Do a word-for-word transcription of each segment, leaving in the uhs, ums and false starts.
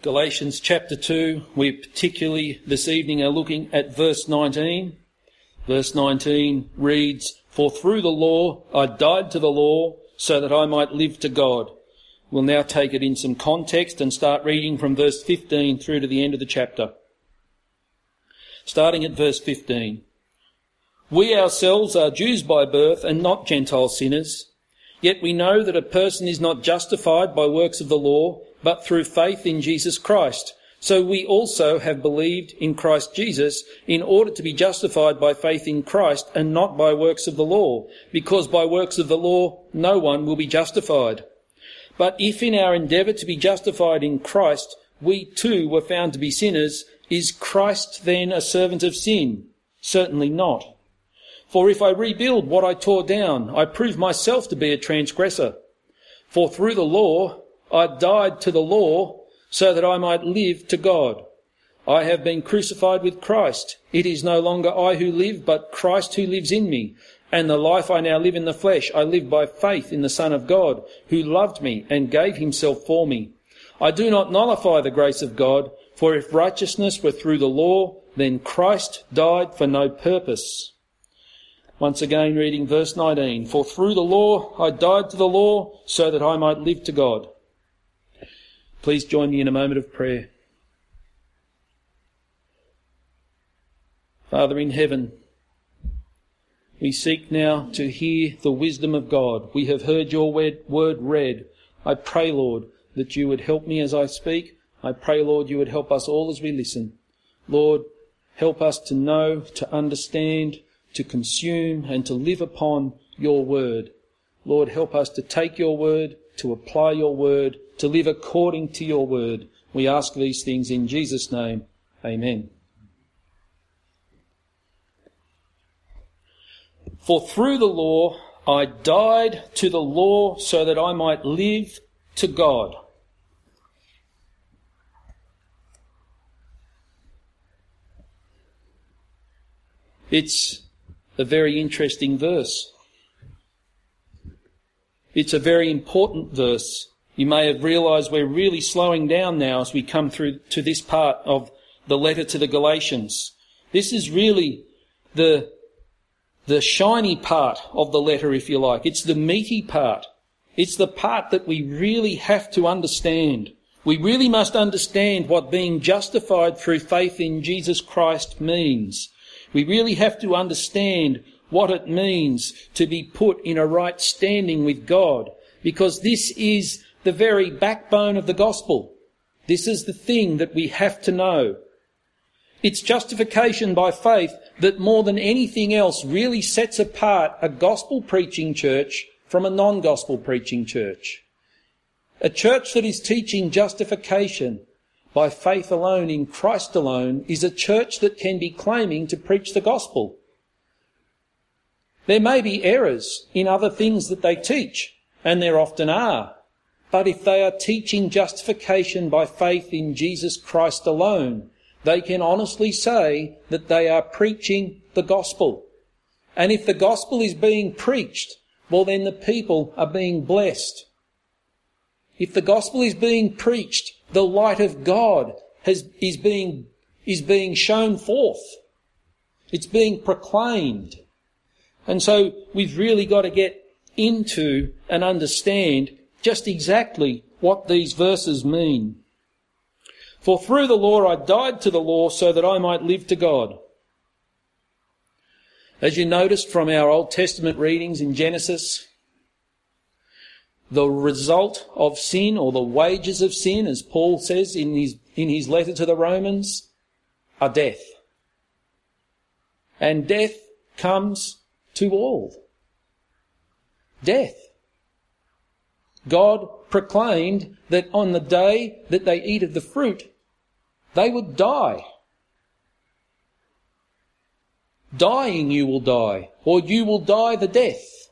Galatians chapter two, we particularly this evening are looking at verse nineteen. Verse nineteen reads, "For through the law I died to the law so that I might live to God." We'll now take it in some context and start reading from verse fifteen through to the end of the chapter. Starting at verse fifteen. "We ourselves are Jews by birth and not Gentile sinners. Yet we know that a person is not justified by works of the law, but through faith in Jesus Christ. So we also have believed in Christ Jesus in order to be justified by faith in Christ and not by works of the law, because by works of the law no one will be justified. But if in our endeavour to be justified in Christ we too were found to be sinners, is Christ then a servant of sin? Certainly not. For if I rebuild what I tore down, I prove myself to be a transgressor. For through the law I died to the law so that I might live to God. I have been crucified with Christ. It is no longer I who live, but Christ who lives in me. And the life I now live in the flesh, I live by faith in the Son of God, who loved me and gave himself for me. I do not nullify the grace of God, for if righteousness were through the law, then Christ died for no purpose." Once again reading verse nineteen. "For through the law I died to the law so that I might live to God." Please join me in a moment of prayer. Father in heaven, we seek now to hear the wisdom of God. We have heard your word read. I pray, Lord, that you would help me as I speak. I pray, Lord, you would help us all as we listen. Lord, help us to know, to understand, to consume and to live upon your word. Lord, help us to take your word, to apply your word, to live according to your word. We ask these things in Jesus' name. Amen. "For through the law I died to the law so that I might live to God." It's a very interesting verse. It's a very important verse. You may have realised we're really slowing down now as we come through to this part of the letter to the Galatians. This is really the, the shiny part of the letter, if you like. It's the meaty part. It's the part that we really have to understand. We really must understand what being justified through faith in Jesus Christ means. We really have to understand what it means to be put in a right standing with God, because this is the very backbone of the gospel. This is the thing that we have to know. It's justification by faith that more than anything else really sets apart a gospel preaching church from a non-gospel preaching church. A church that is teaching justification by faith alone in Christ alone is a church that can be claiming to preach the gospel. There may be errors in other things that they teach, and there often are. But if they are teaching justification by faith in Jesus Christ alone, they can honestly say that they are preaching the gospel. And if the gospel is being preached, well then the people are being blessed. If the gospel is being preached, the light of God has, is being, is being shown forth. It's being proclaimed. And so we've really got to get into and understand just exactly what these verses mean. "For through the law I died to the law so that I might live to God." As you noticed from our Old Testament readings in Genesis, the result of sin, or the wages of sin, as Paul says in his, in his letter to the Romans, are death. And death comes to all. Death. God proclaimed that on the day that they eat of the fruit, they would die. Dying you will die, or you will die the death.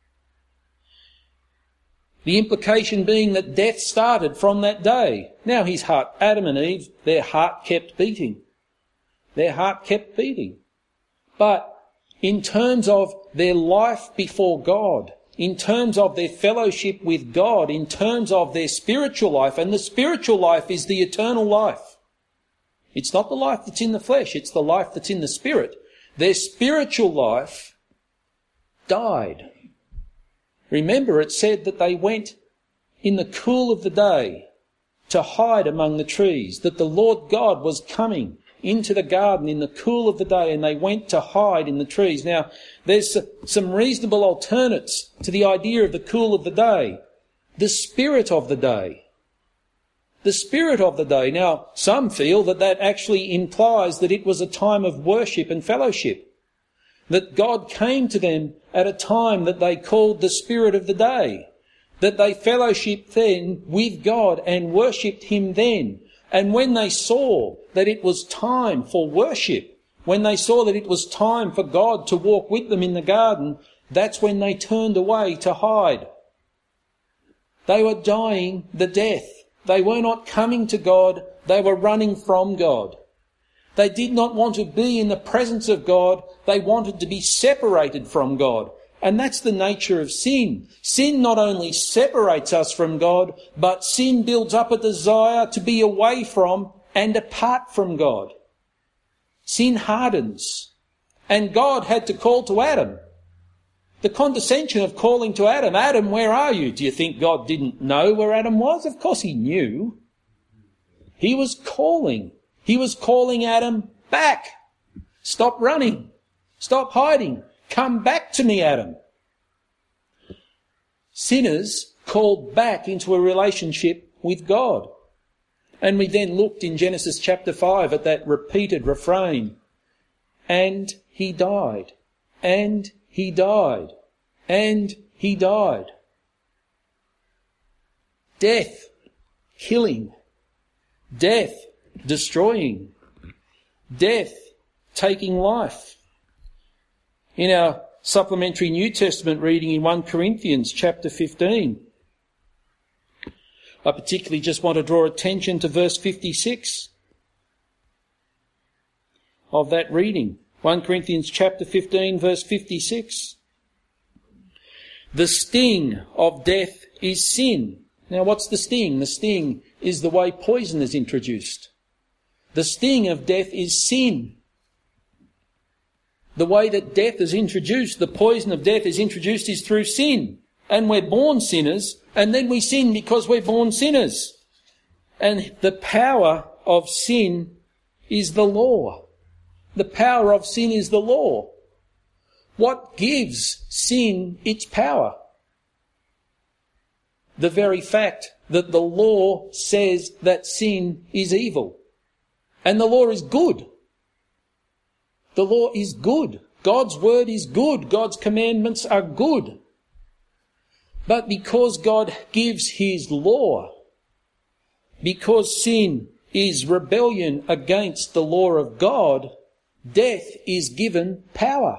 The implication being that death started from that day. Now his heart, Adam and Eve, their heart kept beating. Their heart kept beating. But in terms of their life before God, in terms of their fellowship with God, in terms of their spiritual life, and the spiritual life is the eternal life. It's not the life that's in the flesh, it's the life that's in the spirit. Their spiritual life died. Remember, it said that they went in the cool of the day to hide among the trees, that the Lord God was coming into the garden in the cool of the day, and they went to hide in the trees. Now, there's some reasonable alternates to the idea of the cool of the day. The spirit of the day. The spirit of the day. Now, some feel that that actually implies that it was a time of worship and fellowship, that God came to them at a time that they called the spirit of the day, that they fellowshiped then with God and worshipped him then. And when they saw that it was time for worship, when they saw that it was time for God to walk with them in the garden, that's when they turned away to hide. They were dying the death. They were not coming to God, they were running from God. They did not want to be in the presence of God, they wanted to be separated from God. And that's the nature of sin. Sin not only separates us from God, but sin builds up a desire to be away from and apart from God. Sin hardens. And God had to call to Adam. The condescension of calling to Adam, Adam, where are you? Do you think God didn't know where Adam was? Of course he knew. He was calling. He was calling Adam back. Stop running. Stop hiding. Come back to me, Adam. Sinners called back into a relationship with God. And we then looked in Genesis chapter five at that repeated refrain. And he died. And he died. And he died. Death, killing. Death, destroying. Death, taking life. In our supplementary New Testament reading in First Corinthians chapter fifteen, I particularly just want to draw attention to verse fifty-six of that reading. First Corinthians chapter fifteen, verse fifty-six. The sting of death is sin. Now what's the sting? The sting is the way poison is introduced. The sting of death is sin. The way that death is introduced, the poison of death is introduced is through sin. And we're born sinners, and then we sin because we're born sinners. And the power of sin is the law. The power of sin is the law. What gives sin its power? The very fact that the law says that sin is evil. And the law is good. The law is good. God's word is good. God's commandments are good. But because God gives his law, because sin is rebellion against the law of God, death is given power.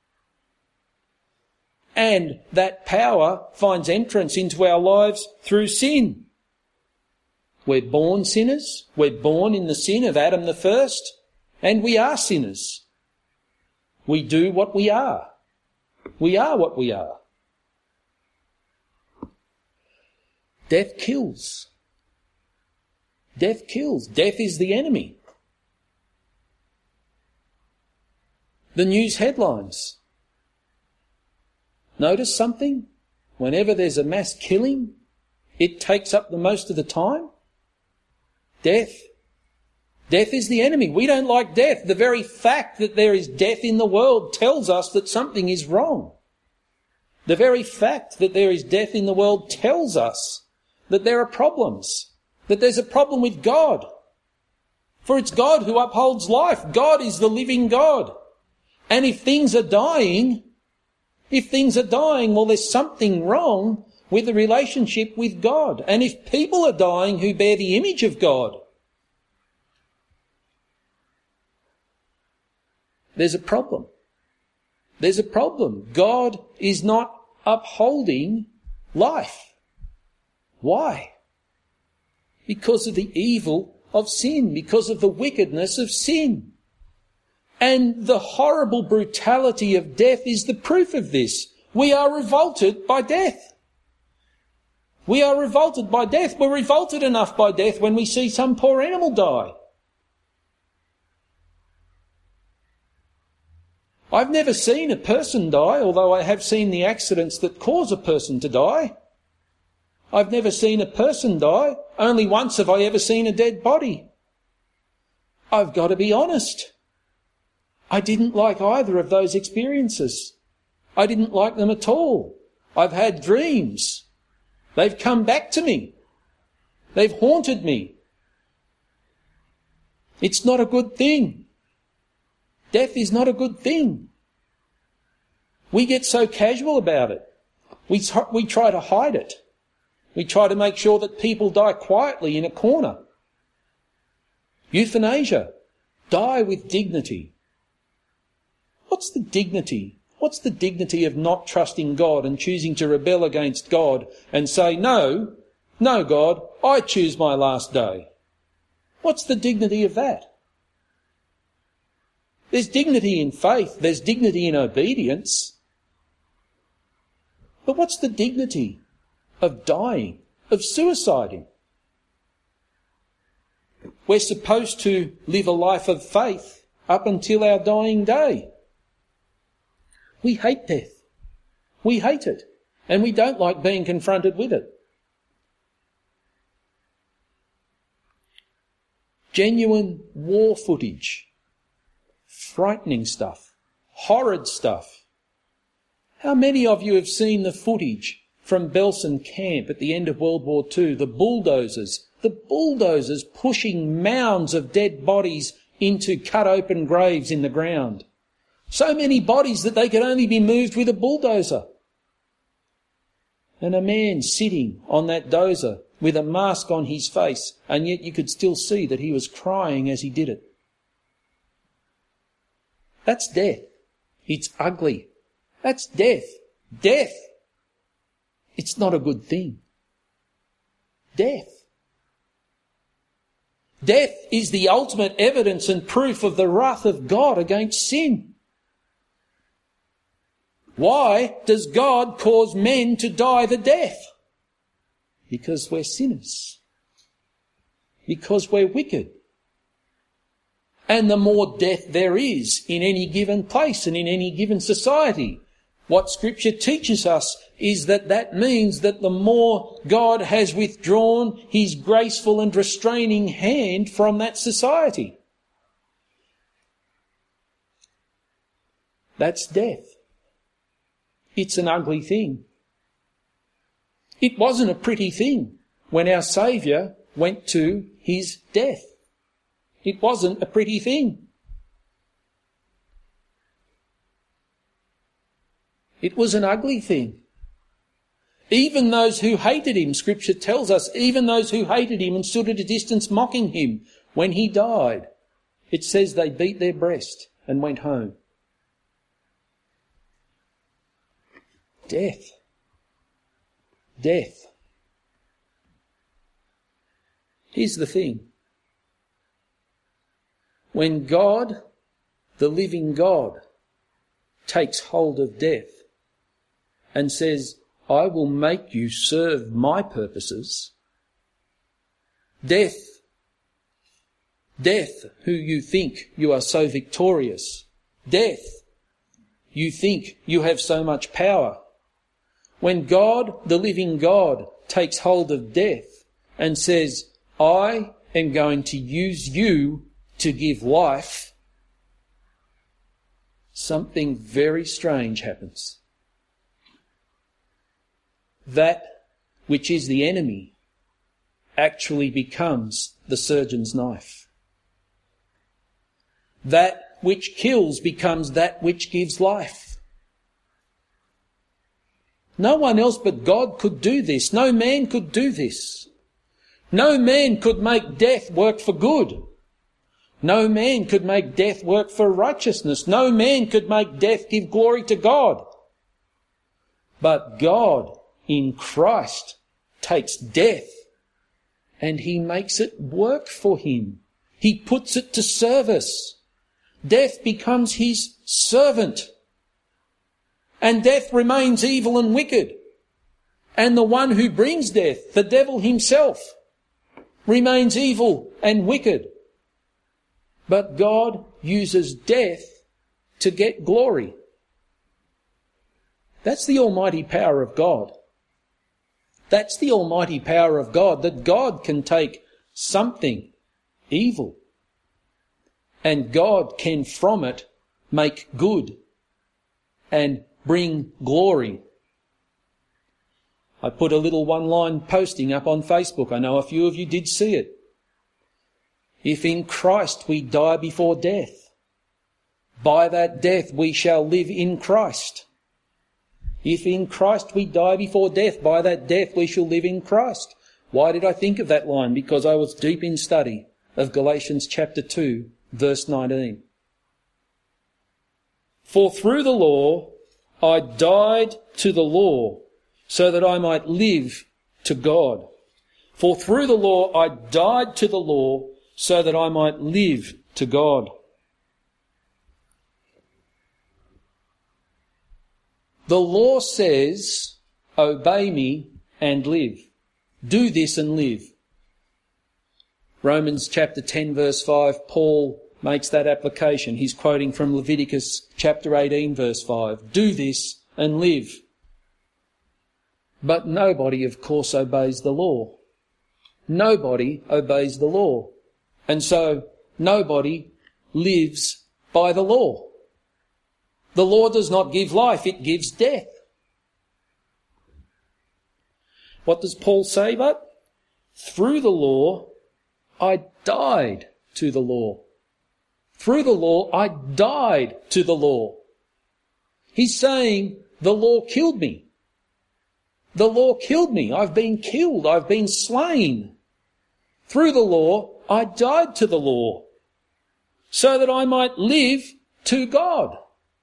And that power finds entrance into our lives through sin. We're born sinners. We're born in the sin of Adam the first. And we are sinners. We do what we are. We are what we are. Death kills. Death kills. Death is the enemy. The news headlines. Notice something? Whenever there's a mass killing, it takes up the most of the time. Death. Death is the enemy. We don't like death. The very fact that there is death in the world tells us that something is wrong. The very fact that there is death in the world tells us that there are problems, that there's a problem with God. For it's God who upholds life. God is the living God. And if things are dying, if things are dying, well, there's something wrong with the relationship with God. And if people are dying who bear the image of God, there's a problem. There's a problem. God is not upholding life. Why? Because of the evil of sin, because of the wickedness of sin. And the horrible brutality of death is the proof of this. We are revolted by death. We are revolted by death. We're revolted enough by death when we see some poor animal die. I've never seen a person die, although I have seen the accidents that cause a person to die. I've never seen a person die. Only once have I ever seen a dead body. I've got to be honest. I didn't like either of those experiences. I didn't like them at all. I've had dreams. They've come back to me. They've haunted me. It's not a good thing. Death is not a good thing. We get so casual about it. We, we try to hide it. We try to make sure that people die quietly in a corner. Euthanasia. Die with dignity. What's the dignity? What's the dignity of not trusting God and choosing to rebel against God and say, no, no, God, I choose my last day? What's the dignity of that? There's dignity in faith. There's dignity in obedience. But what's the dignity of dying, of suiciding? We're supposed to live a life of faith up until our dying day. We hate death. We hate it. And we don't like being confronted with it. Genuine war footage. Frightening stuff. Horrid stuff. How many of you have seen the footage from Belsen Camp at the end of World War Two? The bulldozers. The bulldozers pushing mounds of dead bodies into cut open graves in the ground. So many bodies that they could only be moved with a bulldozer. And a man sitting on that dozer with a mask on his face, and yet you could still see that he was crying as he did it. That's death. It's ugly. That's death. Death. It's not a good thing. Death. Death is the ultimate evidence and proof of the wrath of God against sin. Why does God cause men to die the death? Because we're sinners. Because we're wicked. And the more death there is in any given place and in any given society, what Scripture teaches us is that that means that the more God has withdrawn his graceful and restraining hand from that society. That's death. It's an ugly thing. It wasn't a pretty thing when our Saviour went to his death. It wasn't a pretty thing. It was an ugly thing. Even those who hated him, Scripture tells us, even those who hated him and stood at a distance mocking him when he died, it says they beat their breast and went home. Death. Death. Here's the thing. When God, the living God, takes hold of death and says, I will make you serve my purposes, death, death, who you think you are so victorious, death, you think you have so much power. When God, the living God, takes hold of death and says, I am going to use you to give life, something very strange happens. That which is the enemy actually becomes the surgeon's knife. That which kills becomes that which gives life. No one else but God could do this. No man could do this. No man could make death work for good. No man could make death work for righteousness. No man could make death give glory to God. But God in Christ takes death and he makes it work for him. He puts it to service. Death becomes his servant. And death remains evil and wicked. And the one who brings death, the devil himself, remains evil and wicked. But God uses death to get glory. That's the almighty power of God. That's the almighty power of God, that God can take something evil and God can from it make good and bring glory. I put a little one-line posting up on Facebook. I know a few of you did see it. If in Christ we die before death, by that death we shall live in Christ. If in Christ we die before death, by that death we shall live in Christ. Why did I think of that line? Because I was deep in study of Galatians chapter two, verse nineteen. For through the law I died to the law, so that I might live to God. For through the law I died to the law, so that I might live to God. The law says, obey me and live. Do this and live. Romans chapter ten verse five, Paul makes that application. He's quoting from Leviticus chapter eighteen verse five. Do this and live. But nobody, of course, obeys the law. Nobody obeys the law. And so nobody lives by the law. The law does not give life, it gives death. What does Paul say but? Through the law, I died to the law. Through the law, I died to the law. He's saying the law killed me. The law killed me. I've been killed. I've been slain. Through the law, I died to the law, so that I might live to God.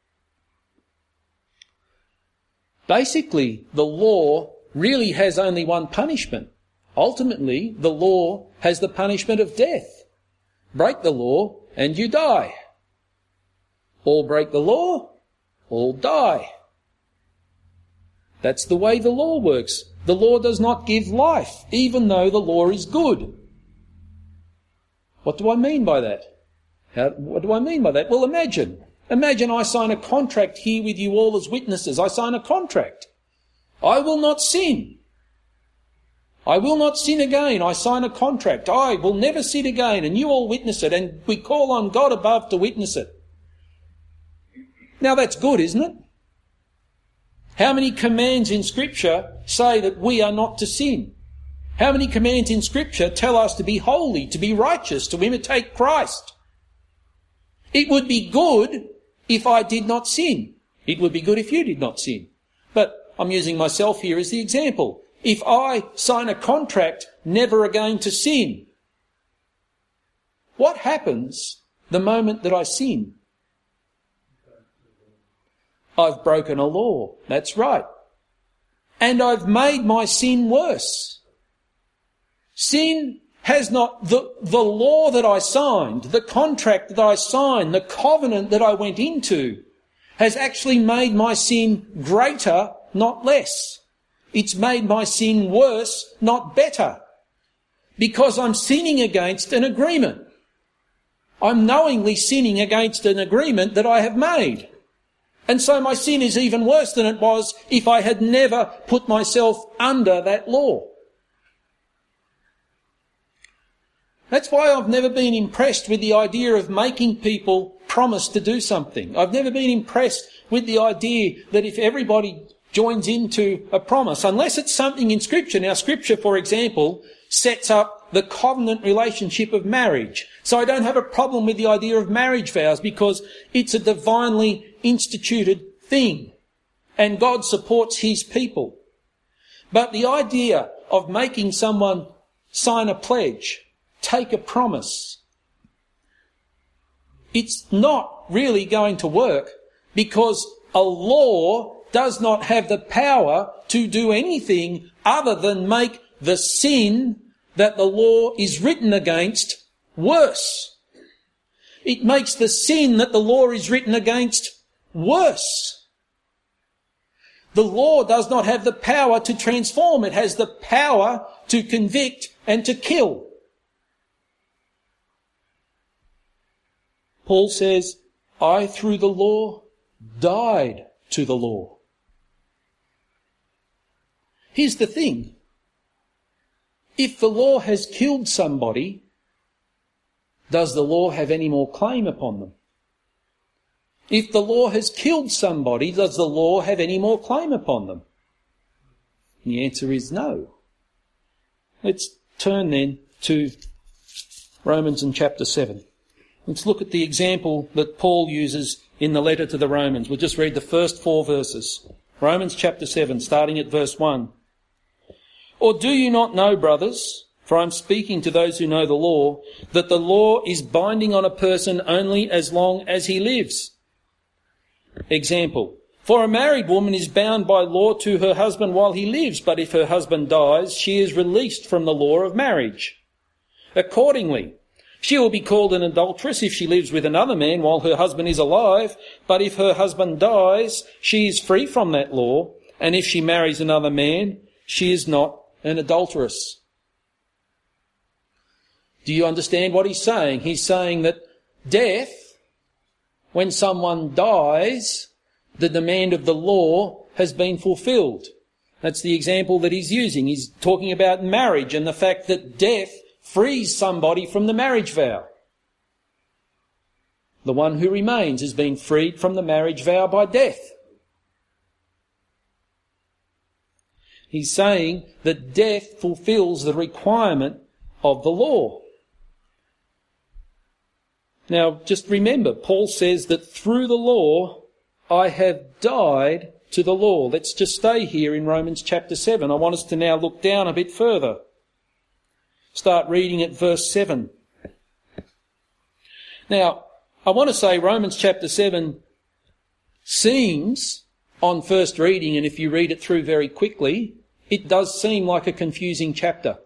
Basically, the law really has only one punishment. Ultimately, the law has the punishment of death. Break the law and you die. All break the law, all die. That's the way the law works. The law does not give life, even though the law is good. What do I mean by that? How, what do I mean by that? Well, imagine. Imagine I sign a contract here with you all as witnesses. I sign a contract. I will not sin. I will not sin again. I sign a contract. I will never sin again, and you all witness it, and we call on God above to witness it. Now that's good, isn't it? How many commands in Scripture say that we are not to sin? How many commands in Scripture tell us to be holy, to be righteous, to imitate Christ? It would be good if I did not sin. It would be good if you did not sin. But I'm using myself here as the example. If I sign a contract never again to sin, what happens the moment that I sin? I've broken a law. That's right. And I've made my sin worse. Sin has not, the, the law that I signed, the contract that I signed, the covenant that I went into, has actually made my sin greater, not less. It's made my sin worse, not better. Because I'm sinning against an agreement. I'm knowingly sinning against an agreement that I have made. And so my sin is even worse than it was if I had never put myself under that law. That's why I've never been impressed with the idea of making people promise to do something. I've never been impressed with the idea that if everybody joins into a promise, unless it's something in Scripture. Now, Scripture, for example, sets up the covenant relationship of marriage. So I don't have a problem with the idea of marriage vows because it's a divinely instituted thing and God supports his people. But the idea of making someone sign a pledge, take a promise, it's not really going to work because a law does not have the power to do anything other than make the sin that the law is written against worse. It makes the sin that the law is written against worse. The law does not have the power to transform. It has the power to convict and to kill. Paul says, I through the law died to the law. Here's the thing. If the law has killed somebody, does the law have any more claim upon them? If the law has killed somebody, does the law have any more claim upon them? And the answer is no. Let's turn then to Romans in chapter seven. Let's look at the example that Paul uses in the letter to the Romans. We'll just read the first four verses. Romans chapter seven, starting at verse one. Or do you not know, brothers, for I'm speaking to those who know the law, that the law is binding on a person only as long as he lives? Example. For a married woman is bound by law to her husband while he lives, but if her husband dies, she is released from the law of marriage. Accordingly, she will be called an adulteress if she lives with another man while her husband is alive, but if her husband dies, she is free from that law, and if she marries another man, she is not an adulteress. Do you understand what he's saying? He's saying that death, when someone dies, the demand of the law has been fulfilled. That's the example that he's using. He's talking about marriage and the fact that death frees somebody from the marriage vow. The one who remains has been freed from the marriage vow by death. He's saying that death fulfills the requirement of the law. Now, just remember, Paul says that through the law, I have died to the law. Let's just stay here in Romans chapter seven. I want us to now look down a bit further. Start reading at verse seven. Now, I want to say Romans chapter seven seems, on first reading, and if you read it through very quickly, it does seem like a confusing chapter.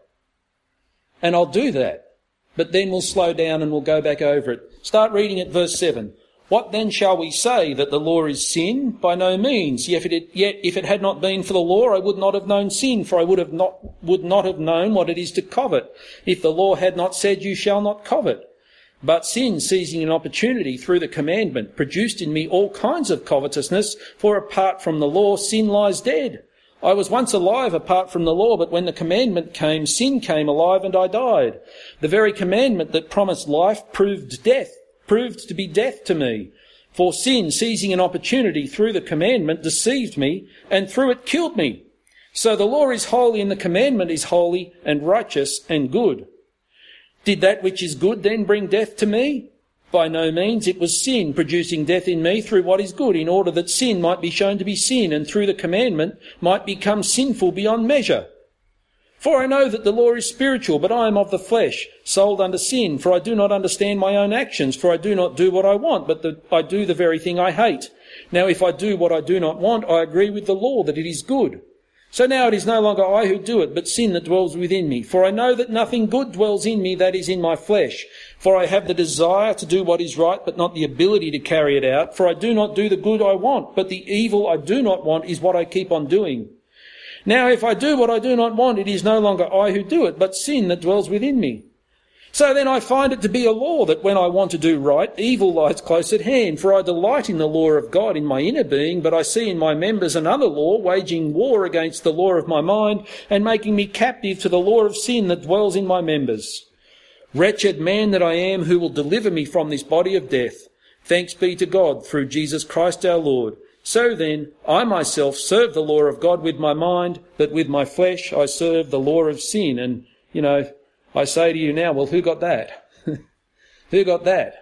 And I'll do that. But then we'll slow down and we'll go back over it. Start reading at verse seven. What then shall we say? That the law is sin? By no means. Yet if, it, yet if it had not been for the law, I would not have known sin, for I would have not would not have known what it is to covet, if the law had not said, you shall not covet. But sin, seizing an opportunity through the commandment, produced in me all kinds of covetousness, for apart from the law, sin lies dead. I was once alive apart from the law, but when the commandment came, sin came alive and I died. The very commandment that promised life proved death, proved to be death to me. For sin, seizing an opportunity through the commandment, deceived me, and through it killed me. So the law is holy and the commandment is holy and righteous and good. Did that which is good then bring death to me? By no means. It was sin producing death in me through what is good, in order that sin might be shown to be sin, and through the commandment might become sinful beyond measure. For I know that the law is spiritual, but I am of the flesh, sold under sin. For I do not understand my own actions, for I do not do what I want, but the, I do the very thing I hate. Now if I do what I do not want, I agree with the law that it is good. So now it is no longer I who do it, but sin that dwells within me. For I know that nothing good dwells in me, that is in my flesh. For I have the desire to do what is right, but not the ability to carry it out. For I do not do the good I want, but the evil I do not want is what I keep on doing. Now if I do what I do not want, it is no longer I who do it, but sin that dwells within me. So then I find it to be a law that when I want to do right, evil lies close at hand. For I delight in the law of God in my inner being, but I see in my members another law, waging war against the law of my mind, and making me captive to the law of sin that dwells in my members. Wretched man that I am, who will deliver me from this body of death? Thanks be to God through Jesus Christ our Lord. So then, I myself serve the law of God with my mind, but with my flesh I serve the law of sin. And, you know, I say to you now, well, who got that? Who got that?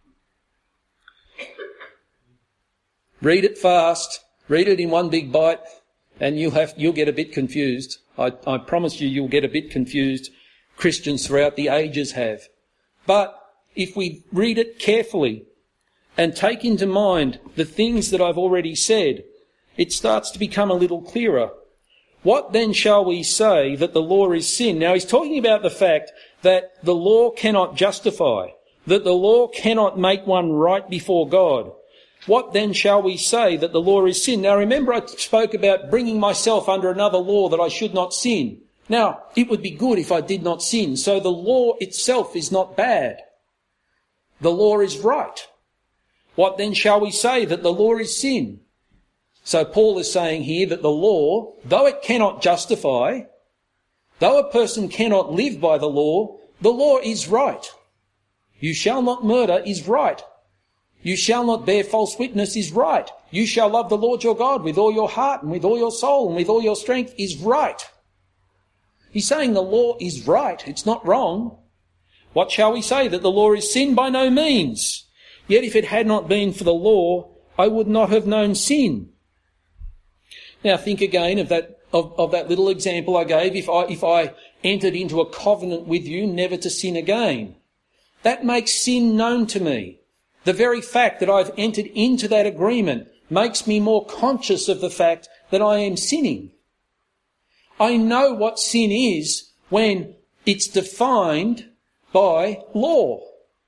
Read it fast, read it in one big bite, and you'll have, you'll get a bit confused. I, I promise you, you'll get a bit confused. Christians throughout the ages have. But if we read it carefully and take into mind the things that I've already said, it starts to become a little clearer. What then shall we say? That the law is sin? Now he's talking about the fact that the law cannot justify, that the law cannot make one right before God. What then shall we say that the law is sin? Now remember I spoke about bringing myself under another law that I should not sin. Now, it would be good if I did not sin. So the law itself is not bad. The law is right. What then shall we say that the law is sin? So Paul is saying here that the law, though it cannot justify, though a person cannot live by the law, the law is right. You shall not murder is right. You shall not bear false witness is right. You shall love the Lord your God with all your heart and with all your soul and with all your strength is right. He's saying the law is right. It's not wrong. What shall we say? That the law is sin? By no means. Yet if it had not been for the law, I would not have known sin. Now think again of that of, of that little example I gave. If I if I entered into a covenant with you never to sin again, that makes sin known to me. The very fact that I've entered into that agreement makes me more conscious of the fact that I am sinning. I know what sin is when it's defined by law.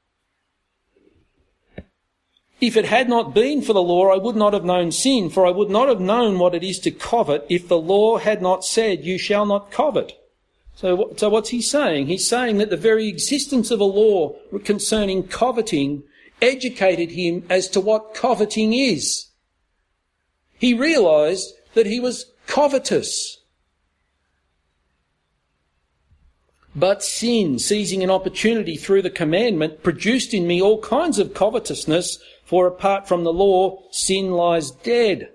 If it had not been for the law, I would not have known sin, for I would not have known what it is to covet if the law had not said, you shall not covet. So, so what's he saying? He's saying that the very existence of a law concerning coveting educated him as to what coveting is. He realised that he was covetous. But sin, seizing an opportunity through the commandment, produced in me all kinds of covetousness, for apart from the law, sin lies dead.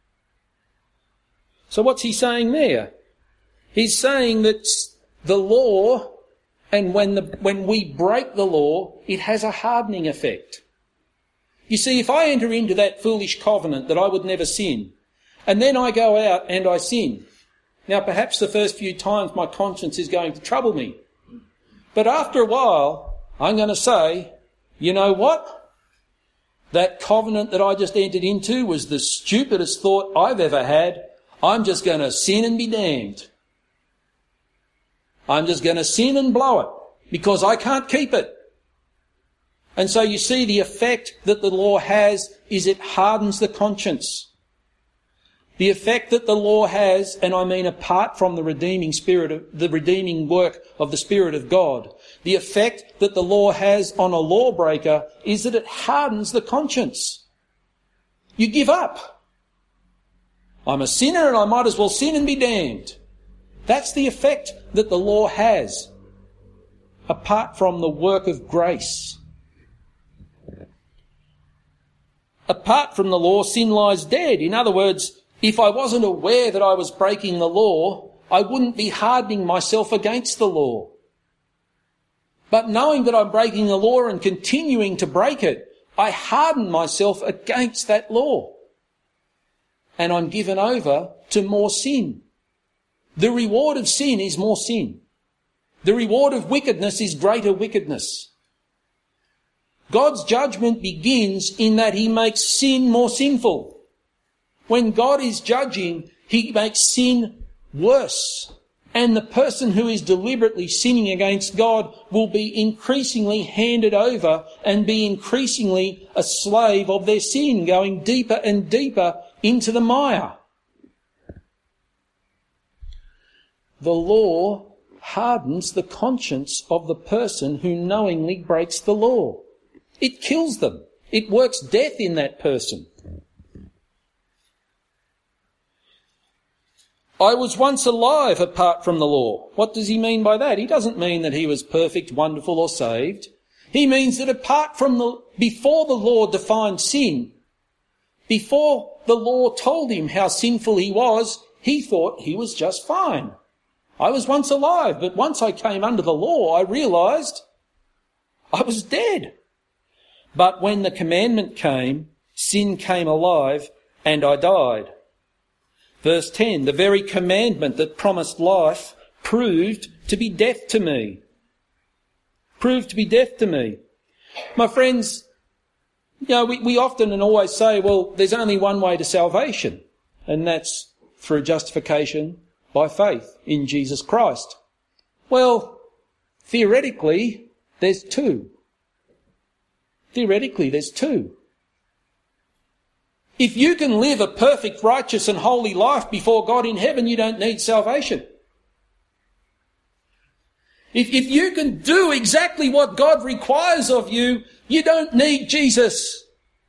So what's he saying there? He's saying that the law, and when the when we break the law, it has a hardening effect. You see, if I enter into that foolish covenant that I would never sin, and then I go out and I sin, now perhaps the first few times my conscience is going to trouble me. But after a while, I'm going to say, you know what? That covenant that I just entered into was the stupidest thought I've ever had. I'm just going to sin and be damned. I'm just going to sin and blow it because I can't keep it. And so you see the effect that the law has is it hardens the conscience. The effect that the law has, and I mean apart from the redeeming spirit of the redeeming work of the Spirit of God, the effect that the law has on a lawbreaker is that it hardens the conscience. You give up. I'm a sinner and I might as well sin and be damned. That's the effect that the law has, apart from the work of grace. Apart from the law, sin lies dead. In other words, if I wasn't aware that I was breaking the law, I wouldn't be hardening myself against the law. But knowing that I'm breaking the law and continuing to break it, I harden myself against that law. And I'm given over to more sin. The reward of sin is more sin. The reward of wickedness is greater wickedness. God's judgment begins in that he makes sin more sinful. When God is judging, he makes sin worse. And the person who is deliberately sinning against God will be increasingly handed over and be increasingly a slave of their sin, going deeper and deeper into the mire. The law hardens the conscience of the person who knowingly breaks the law. It kills them. It works death in that person. I was once alive apart from the law. What does he mean by that? He doesn't mean that he was perfect, wonderful or saved. He means that apart from the, before the law defined sin, before the law told him how sinful he was, he thought he was just fine. I was once alive, but once I came under the law, I realised I was dead. But when the commandment came, sin came alive and I died. Verse ten, the very commandment that promised life proved to be death to me. Proved to be death to me. My friends, you know, we, we often and always say, well, there's only one way to salvation, and that's through justification by faith in Jesus Christ. Well, theoretically, there's two. Theoretically, there's two. If you can live a perfect, righteous and holy life before God in heaven, you don't need salvation. If, if you can do exactly what God requires of you, you don't need Jesus.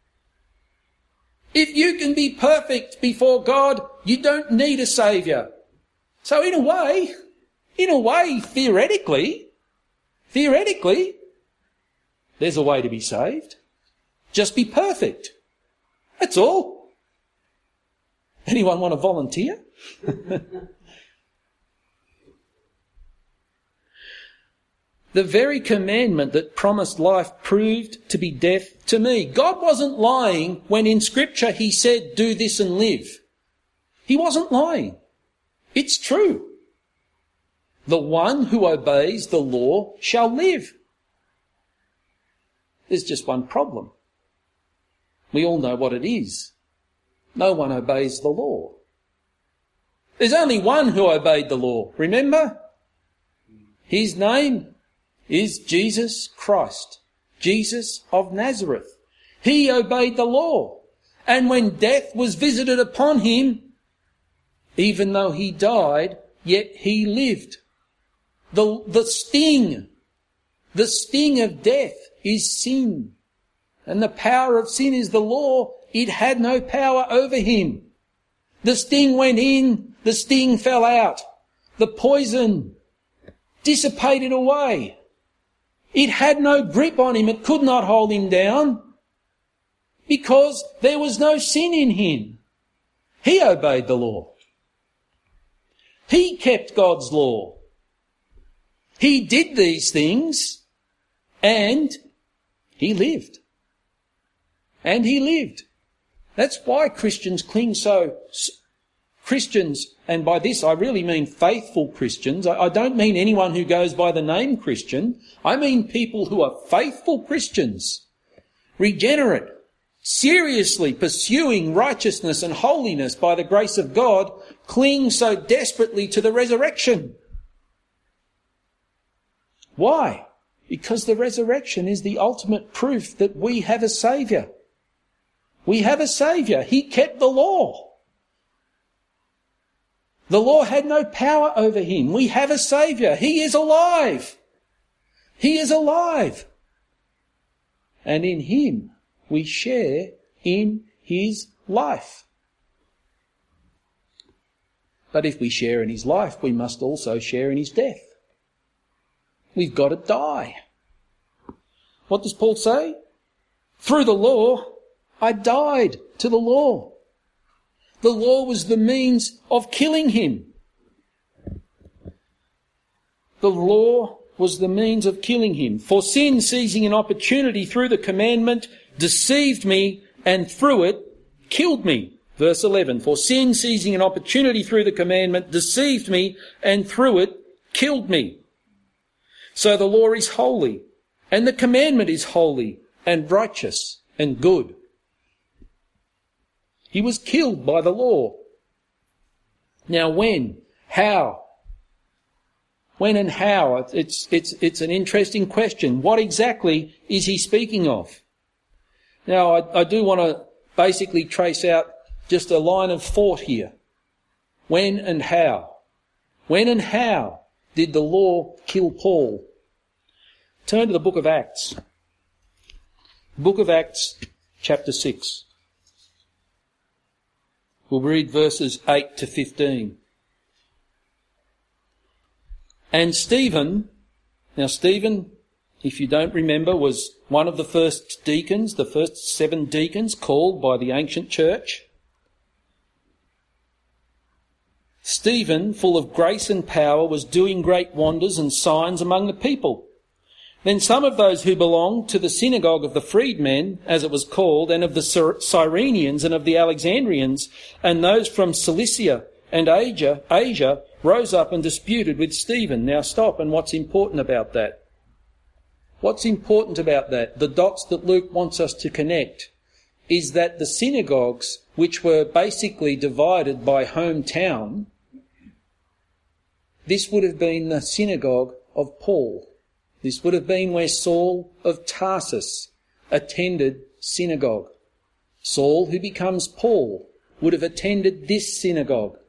If you can be perfect before God, you don't need a saviour. So in a way, in a way, theoretically, theoretically, there's a way to be saved. Just be perfect. That's all. Anyone want to volunteer? The very commandment that promised life proved to be death to me. God wasn't lying when in Scripture he said, do this and live. He wasn't lying. It's true. The one who obeys the law shall live. There's just one problem. We all know what it is. No one obeys the law. There's only one who obeyed the law. Remember? His name is Jesus Christ, Jesus of Nazareth. He obeyed the law. And when death was visited upon him, even though he died, yet he lived. The, the sting, the sting of death is sin. And the power of sin is the law. It had no power over him. The sting went in, the sting fell out. The poison dissipated away. It had no grip on him. It could not hold him down because there was no sin in him. He obeyed the law. He kept God's law. He did these things and he lived. And he lived. That's why Christians cling so... Christians, and by this I really mean faithful Christians. I don't mean anyone who goes by the name Christian. I mean people who are faithful Christians, regenerate, seriously pursuing righteousness and holiness by the grace of God, cling so desperately to the resurrection. Why? Because the resurrection is the ultimate proof that we have a Saviour. We have a Saviour. He kept the law. The law had no power over him. We have a Saviour. He is alive. He is alive. And in him we share in his life. But if we share in his life, we must also share in his death. We've got to die. What does Paul say? Through the law, I died to the law. The law was the means of killing him. The law was the means of killing him. For sin, seizing an opportunity through the commandment, deceived me and through it killed me. Verse eleven. For sin, seizing an opportunity through the commandment, deceived me and through it killed me. So the law is holy, and the commandment is holy and righteous and good. He was killed by the law. Now when? How? When and how? It's, it's, it's an interesting question. What exactly is he speaking of? Now I, I do want to basically trace out just a line of thought here. When and how? When and how did the law kill Paul? Turn to the book of Acts. Book of Acts, chapter six. We'll read verses eight to fifteen. And Stephen, now Stephen, if you don't remember, was one of the first deacons, the first seven deacons called by the ancient church. Stephen, full of grace and power, was doing great wonders and signs among the people. Then some of those who belonged to the synagogue of the freedmen, as it was called, and of the Cyrenians and of the Alexandrians, and those from Cilicia and Asia, Asia, rose up and disputed with Stephen. Now stop, and what's important about that? What's important about that? The dots that Luke wants us to connect is that the synagogues, which were basically divided by hometown, this would have been the synagogue of Paul. This would have been where Saul of Tarsus attended synagogue. Saul, who becomes Paul, would have attended this synagogue.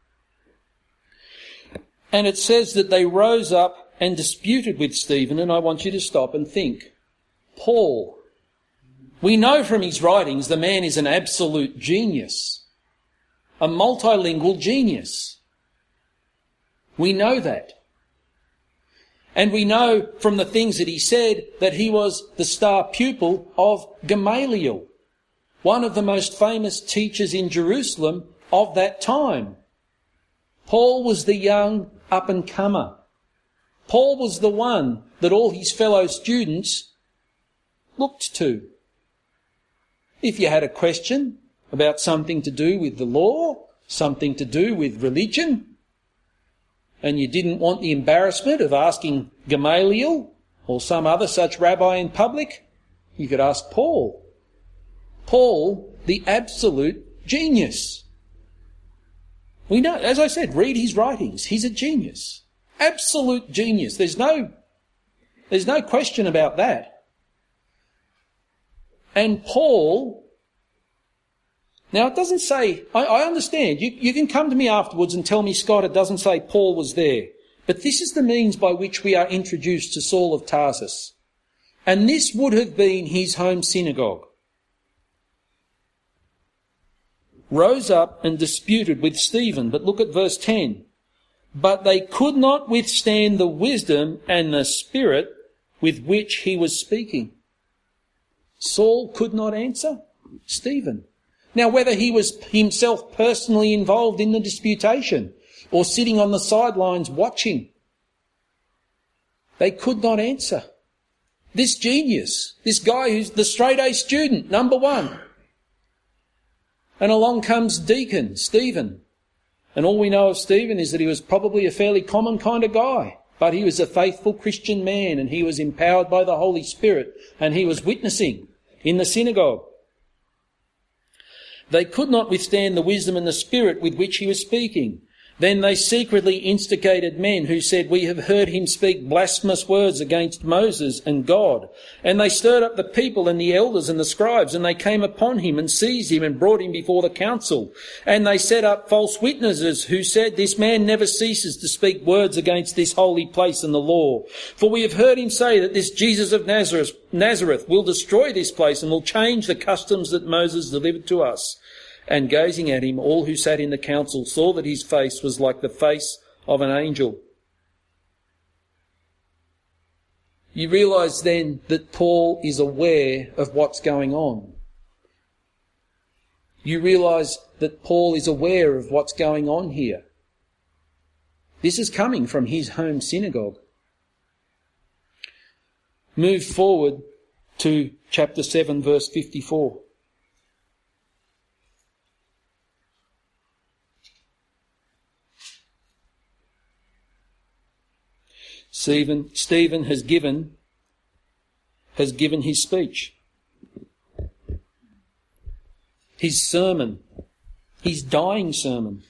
And it says that they rose up and disputed with Stephen, and I want you to stop and think. Paul, we know from his writings the man is an absolute genius, a multilingual genius. We know that. And we know from the things that he said that he was the star pupil of Gamaliel, one of the most famous teachers in Jerusalem of that time. Paul was the young up-and-comer. Paul was the one that all his fellow students looked to. If you had a question about something to do with the law, something to do with religion, and you didn't want the embarrassment of asking Gamaliel or some other such rabbi in public, you could ask Paul. Paul, the absolute genius. We know, as I said, read his writings. He's a genius. Absolute genius. There's no, there's no question about that. And Paul, now it doesn't say, I, I understand, you, you can come to me afterwards and tell me, Scott, it doesn't say Paul was there. But this is the means by which we are introduced to Saul of Tarsus. And this would have been his home synagogue. Rose up and disputed with Stephen. But look at verse ten. But they could not withstand the wisdom and the spirit with which he was speaking. Saul could not answer Stephen. Now, whether he was himself personally involved in the disputation or sitting on the sidelines watching, they could not answer. This genius, this guy who's the straight-A student, number one. And along comes Deacon Stephen. And all we know of Stephen is that he was probably a fairly common kind of guy. But he was a faithful Christian man, and he was empowered by the Holy Spirit, and he was witnessing in the synagogue. They could not withstand the wisdom and the spirit with which he was speaking. Then they secretly instigated men who said, "We have heard him speak blasphemous words against Moses and God." And they stirred up the people and the elders and the scribes, and they came upon him and seized him and brought him before the council. And they set up false witnesses who said, "This man never ceases to speak words against this holy place and the law. For we have heard him say that this Jesus of Nazareth, Nazareth will destroy this place and will change the customs that Moses delivered to us." And gazing at him, all who sat in the council saw that his face was like the face of an angel. You realise then that Paul is aware of what's going on. You realise that Paul is aware of what's going on here. This is coming from his home synagogue. Move forward to chapter seven, verse fifty-four. Stephen, Stephen has given, has given his speech. His sermon. His dying sermon.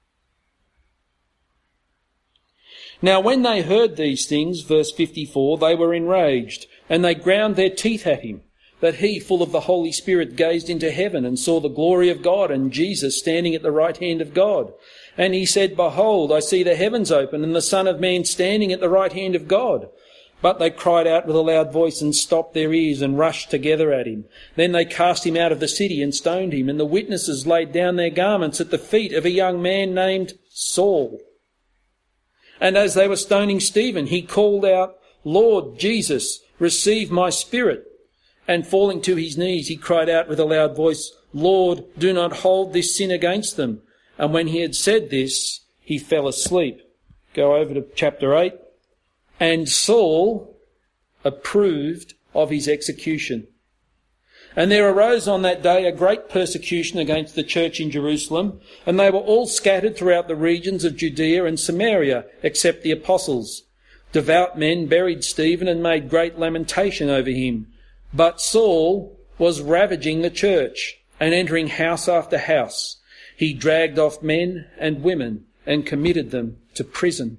Now when they heard these things, verse fifty-four, they were enraged, and they ground their teeth at him. But he, full of the Holy Spirit, gazed into heaven and saw the glory of God and Jesus standing at the right hand of God. And he said, "Behold, I see the heavens open and the Son of Man standing at the right hand of God." But they cried out with a loud voice and stopped their ears and rushed together at him. Then they cast him out of the city and stoned him, and the witnesses laid down their garments at the feet of a young man named Saul. And as they were stoning Stephen, he called out, "Lord Jesus, receive my spirit." And falling to his knees, he cried out with a loud voice, "Lord, do not hold this sin against them." And when he had said this, he fell asleep. Go over to chapter eight. And Saul approved of his execution. And there arose on that day a great persecution against the church in Jerusalem, and they were all scattered throughout the regions of Judea and Samaria, except the apostles. Devout men buried Stephen and made great lamentation over him. But Saul was ravaging the church and entering house after house. He dragged off men and women and committed them to prison.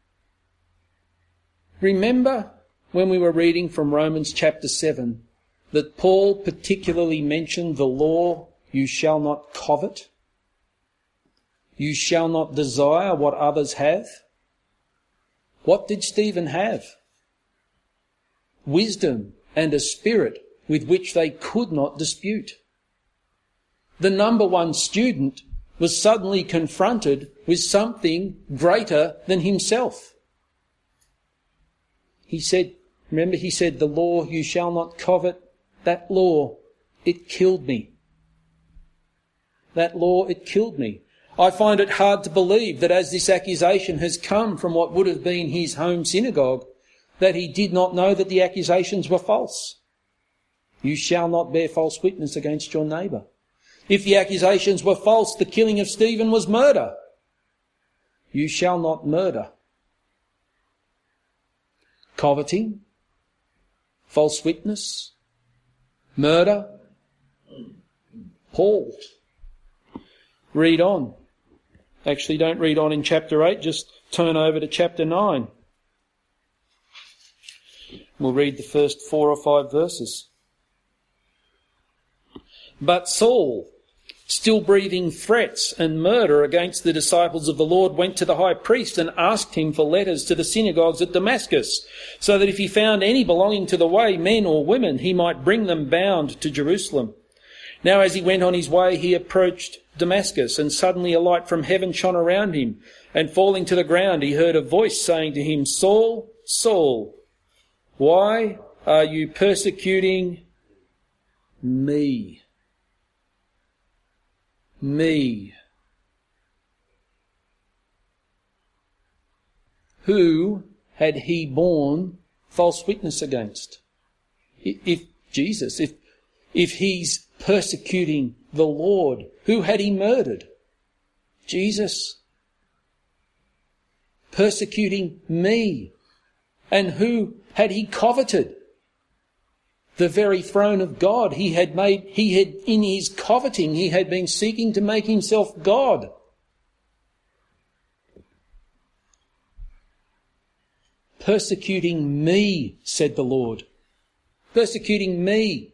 Remember when we were reading from Romans chapter seven, that Paul particularly mentioned the law, you shall not covet, you shall not desire what others have? What did Stephen have? Wisdom and a spirit with which they could not dispute. The number one student was suddenly confronted with something greater than himself. He said, remember he said, the law you shall not covet, that law, it killed me. That law, it killed me. I find it hard to believe that as this accusation has come from what would have been his home synagogue, that he did not know that the accusations were false. You shall not bear false witness against your neighbour. If the accusations were false, the killing of Stephen was murder. You shall not murder. Coveting, false witness, murder. Paul. Read on. Actually, don't read on in chapter eight, just turn over to chapter nine. We'll read the first four or five verses. But Saul, still breathing threats and murder against the disciples of the Lord, went to the high priest and asked him for letters to the synagogues at Damascus, so that if he found any belonging to the way, men or women, he might bring them bound to Jerusalem. Now as he went on his way, he approached Damascus, and suddenly a light from heaven shone around him, and falling to the ground, he heard a voice saying to him, Saul, Saul, why are you persecuting me? Me. Who had he borne false witness against? If Jesus, if, if he's persecuting the Lord, who had he murdered? Jesus. Persecuting me. And who had he coveted? The very throne of God. He had made, he had, in his coveting, he had been seeking to make himself God. Persecuting me, said the Lord. Persecuting me.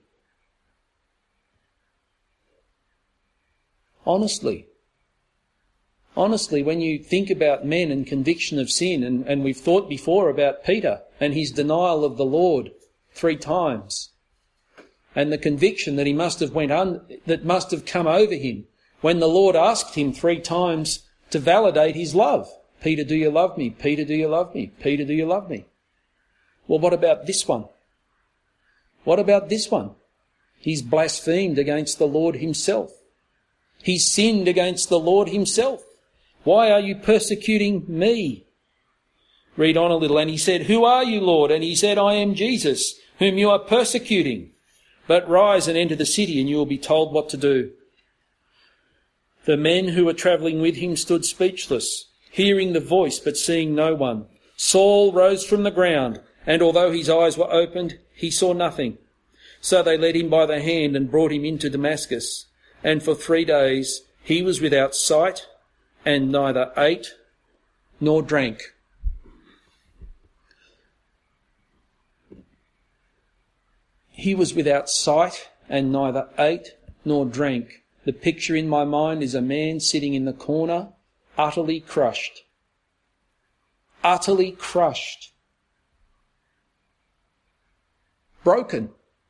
Honestly, honestly, when you think about men and conviction of sin, and, and we've thought before about Peter and his denial of the Lord three times, and the conviction that he must have went un, that must have come over him when the Lord asked him three times to validate his love. Peter, do you love me? Peter, do you love me? Peter, do you love me? Well, what about this one? What about this one? He's blasphemed against the Lord himself. He's sinned against the Lord himself. Why are you persecuting me? Read on a little. And he said, who are you, Lord? And he said, I am Jesus, whom you are persecuting. But rise and enter the city, and you will be told what to do. The men who were travelling with him stood speechless, hearing the voice but seeing no one. Saul rose from the ground, and although his eyes were opened, he saw nothing. So they led him by the hand and brought him into Damascus. And for three days he was without sight, and neither ate nor drank. He was without sight and neither ate nor drank. The picture in my mind is a man sitting in the corner, utterly crushed. Utterly crushed. Broken.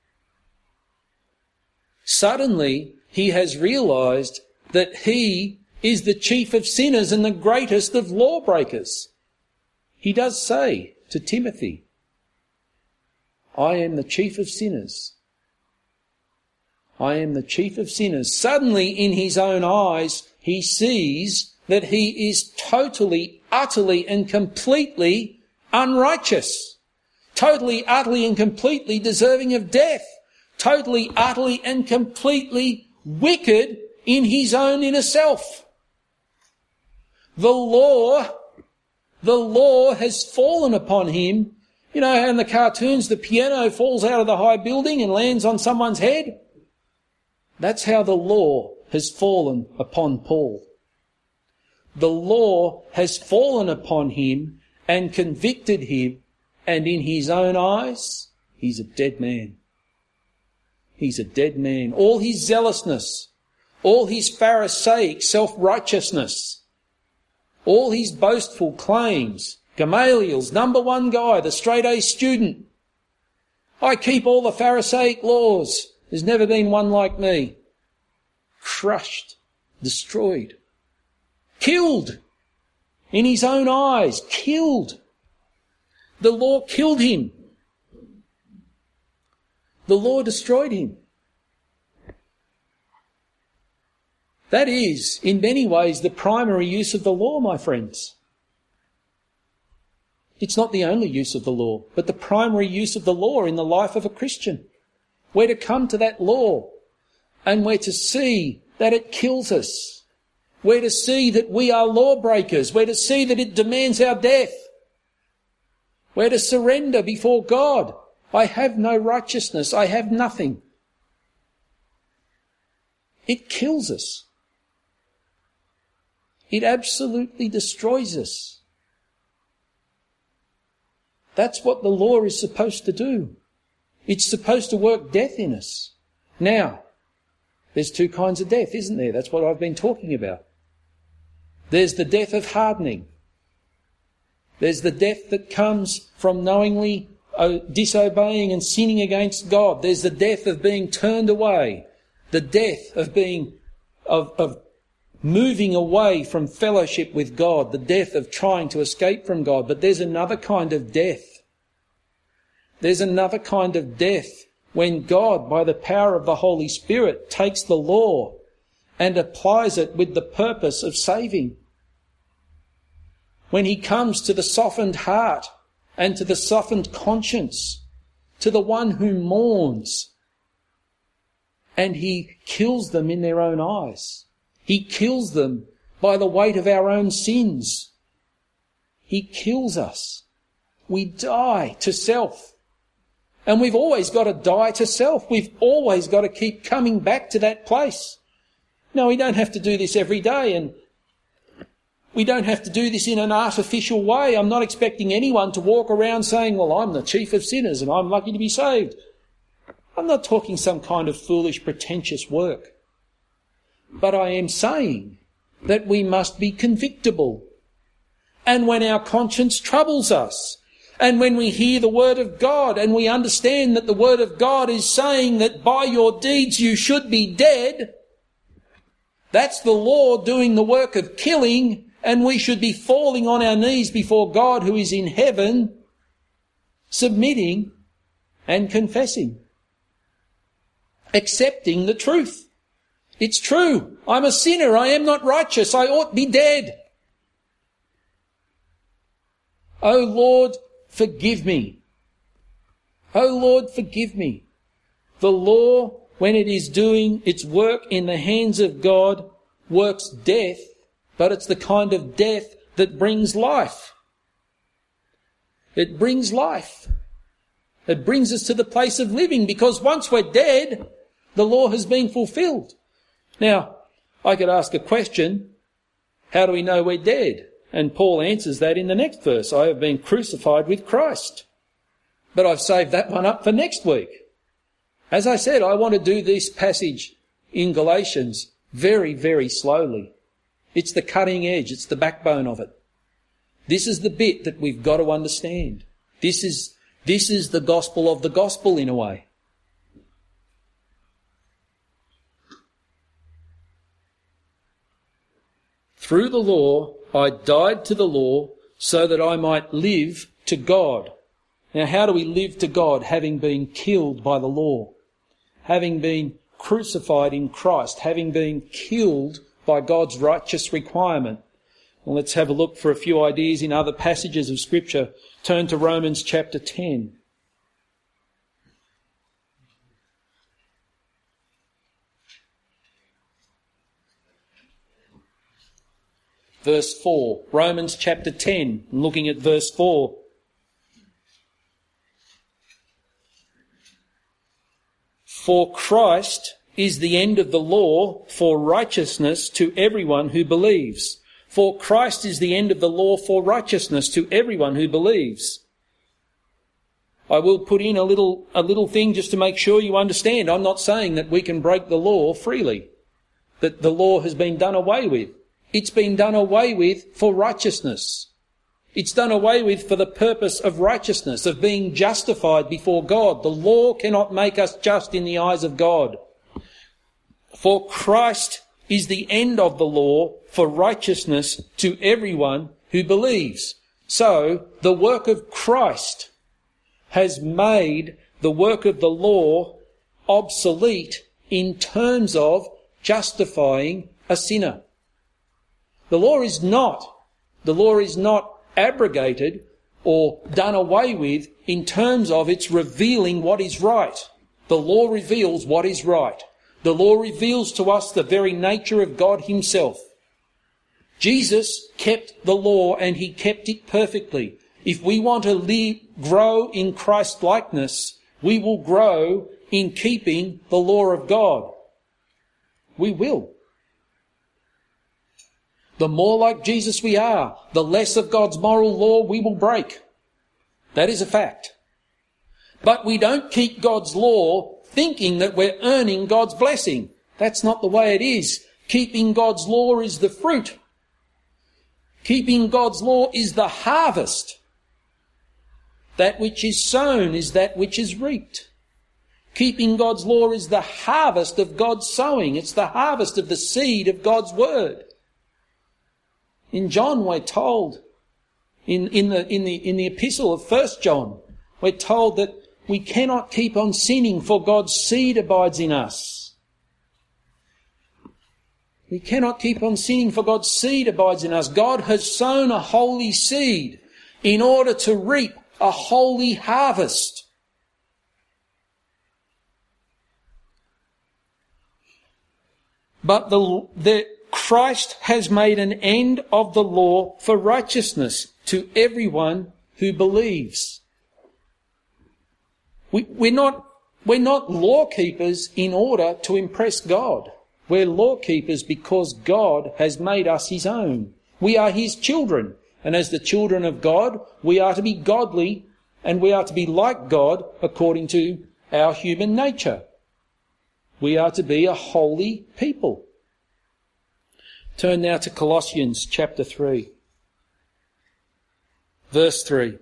Suddenly, he has realised that he is the chief of sinners and the greatest of lawbreakers. He does say to Timothy, I am the chief of sinners. I am the chief of sinners. Suddenly, in his own eyes, he sees that he is totally, utterly and completely unrighteous. Totally, utterly and completely deserving of death. Totally, utterly and completely wicked in his own inner self. The law, the law has fallen upon him. You know how in the cartoons the piano falls out of the high building and lands on someone's head? That's how the law has fallen upon Paul. The law has fallen upon him and convicted him, and in his own eyes, he's a dead man. he's a dead man. All his zealousness, all his Pharisaic self-righteousness, all his boastful claims. Gamaliel's number one guy, the straight-A student. I keep all the Pharisaic laws. There's never been one like me. Crushed, destroyed, killed in his own eyes, killed. The law killed him. The law destroyed him. That is, in many ways, the primary use of the law, my friends. It's not the only use of the law, but the primary use of the law in the life of a Christian. We're to come to that law and we're to see that it kills us. We're to see that we are lawbreakers. We're to see that it demands our death. We're to surrender before God. I have no righteousness. I have nothing. It kills us. It absolutely destroys us. That's what the law is supposed to do. It's supposed to work death in us. Now, there's two kinds of death, isn't there? That's what I've been talking about. There's the death of hardening. There's the death that comes from knowingly disobeying and sinning against God. There's the death of being turned away. The death of being, of, of moving away from fellowship with God. The death of trying to escape from God. But there's another kind of death. There's another kind of death when God, by the power of the Holy Spirit, takes the law and applies it with the purpose of saving. When he comes to the softened heart and to the softened conscience, to the one who mourns, and he kills them in their own eyes. He kills them by the weight of our own sins. He kills us. We die to self. And we've always got to die to self. We've always got to keep coming back to that place. No, we don't have to do this every day, and we don't have to do this in an artificial way. I'm not expecting anyone to walk around saying, well, I'm the chief of sinners and I'm lucky to be saved. I'm not talking some kind of foolish, pretentious work. But I am saying that we must be convictable. And when our conscience troubles us, and when we hear the word of God and we understand that the word of God is saying that by your deeds you should be dead, that's the law doing the work of killing, and we should be falling on our knees before God who is in heaven, submitting and confessing, accepting the truth. It's true. I'm a sinner. I am not righteous. I ought to be dead. Oh Lord, forgive me. Oh Lord, forgive me. The law, when it is doing its work in the hands of God, works death, but it's the kind of death that brings life. It brings life. It brings us to the place of living, because once we're dead, the law has been fulfilled. Now, I could ask a question, how do we know we're dead? And Paul answers that in the next verse. I have been crucified with Christ. But I've saved that one up for next week. As I said, I want to do this passage in Galatians very, very slowly. It's the cutting edge. It's the backbone of it. This is the bit that we've got to understand. This is, this is the gospel of the gospel in a way. Through the law, I died to the law so that I might live to God. Now, how do we live to God? Having been killed by the law, having been crucified in Christ, having been killed by God's righteous requirement. Well, let's have a look for a few ideas in other passages of Scripture. Turn to Romans chapter ten. Verse four, Romans chapter ten, looking at verse four. For Christ is the end of the law for righteousness to everyone who believes. For Christ is the end of the law for righteousness to everyone who believes. I will put in a little, a little thing just to make sure you understand. I'm not saying that we can break the law freely, that the law has been done away with. It's been done away with for righteousness. It's done away with for the purpose of righteousness, of being justified before God. The law cannot make us just in the eyes of God. For Christ is the end of the law for righteousness to everyone who believes. So the work of Christ has made the work of the law obsolete in terms of justifying a sinner. The law is not, the law is not abrogated or done away with in terms of its revealing what is right. The law reveals what is right. The law reveals to us the very nature of God himself. Jesus kept the law and he kept it perfectly. If we want to live, grow in Christ likeness, we will grow in keeping the law of God. We will. The more like Jesus we are, the less of God's moral law we will break. That is a fact. But we don't keep God's law thinking that we're earning God's blessing. That's not the way it is. Keeping God's law is the fruit. Keeping God's law is the harvest. That which is sown is that which is reaped. Keeping God's law is the harvest of God's sowing. It's the harvest of the seed of God's word. In John we're told, in, in, the, in, the, in the epistle of First John, we're told that we cannot keep on sinning for God's seed abides in us. We cannot keep on sinning for God's seed abides in us. God has sown a holy seed in order to reap a holy harvest. But the, the Christ has made an end of the law for righteousness to everyone who believes. We, we're not, we're not law keepers in order to impress God. We're law keepers because God has made us his own. We are his children. And as the children of God, we are to be godly and we are to be like God according to our human nature. We are to be a holy people. Turn now to Colossians chapter three. Verse three.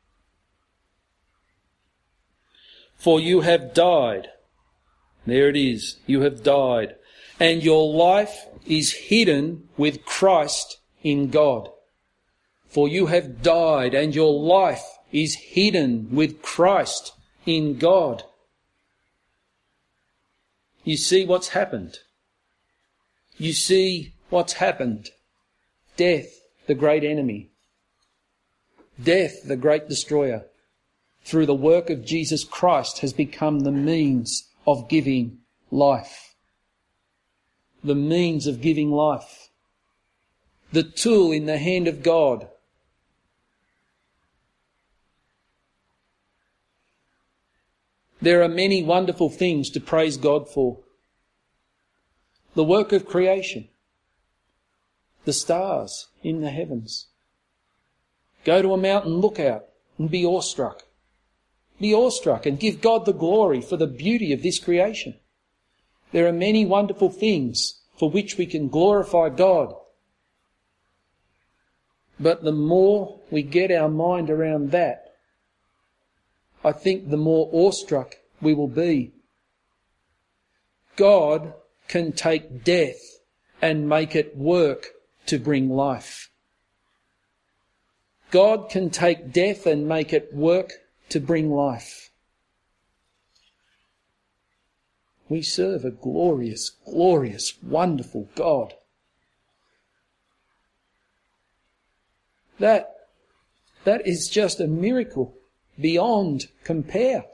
For you have died. There it is. You have died. And your life is hidden with Christ in God. For you have died and your life is hidden with Christ in God. You see what's happened. You see what's happened. Death, the great enemy. Death, the great destroyer, through the work of Jesus Christ has become the means of giving life. The means of giving life. The tool in the hand of God. There are many wonderful things to praise God for. The work of creation. The stars in the heavens. Go to a mountain, look out and be awestruck. Be awestruck and give God the glory for the beauty of this creation. There are many wonderful things for which we can glorify God. But the more we get our mind around that, I think the more awestruck we will be. God can take death and make it work to bring life. God can take death and make it work to bring life. We serve a glorious, glorious, wonderful God. That, that is just a miracle beyond compare.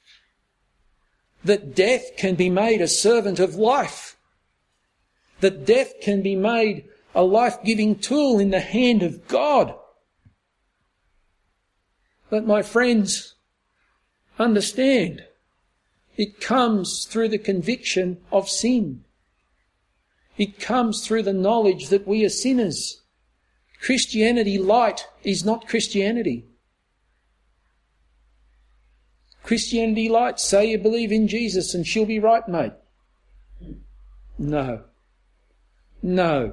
That death can be made a servant of life. That death can be made a life-giving tool in the hand of God. But my friends, understand, it comes through the conviction of sin. It comes through the knowledge that we are sinners. Christianity light is not Christianity. Christianity light, say you believe in Jesus and she'll be right, mate. No. No.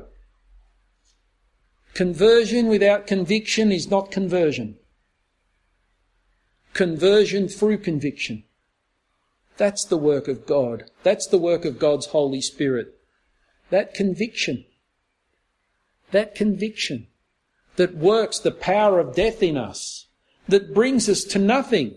Conversion without conviction is not conversion. Conversion through conviction. That's the work of God. That's the work of God's Holy Spirit. That conviction. That conviction that works the power of death in us, that brings us to nothing.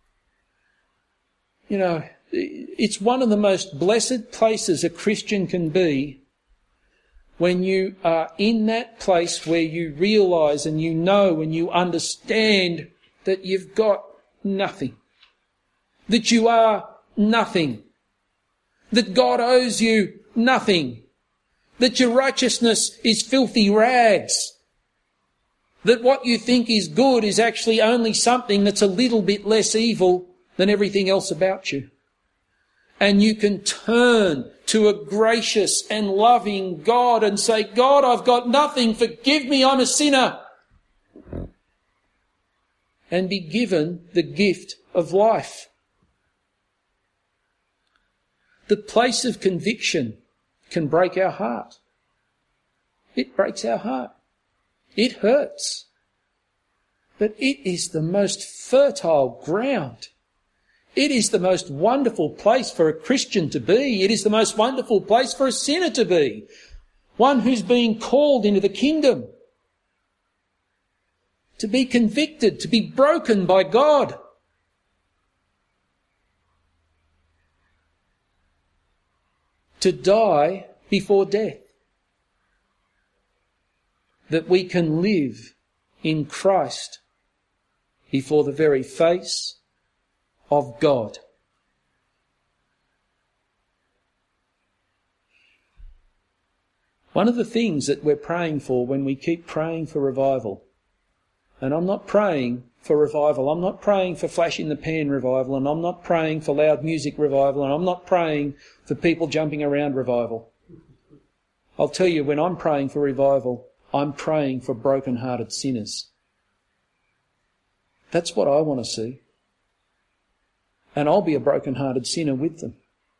You know, it's one of the most blessed places a Christian can be when you are in that place where you realise and you know and you understand that you've got nothing, that you are nothing, that God owes you nothing, that your righteousness is filthy rags, that what you think is good is actually only something that's a little bit less evil than everything else about you. And you can turn to a gracious and loving God and say, God, I've got nothing, forgive me, I'm a sinner. And be given the gift of life. The place of conviction can break our heart. It breaks our heart. It hurts. But it is the most fertile ground. It is the most wonderful place for a Christian to be. It is the most wonderful place for a sinner to be. One who's being called into the kingdom. To be convicted, to be broken by God. To die before death. That we can live in Christ before the very face of God. One of the things that we're praying for when we keep praying for revival, and I'm not praying for revival, I'm not praying for flash in the pan revival, and I'm not praying for loud music revival, and I'm not praying for people jumping around revival. I'll tell you, when I'm praying for revival, I'm praying for broken-hearted sinners. That's what I want to see. And I'll be a broken-hearted sinner with them.